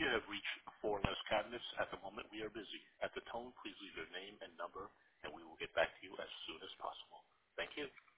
You have reached Foreigners Cabinets. At the moment, we are busy. At the tone, please leave your name and number, and we will get back to you as soon as possible. Thank you.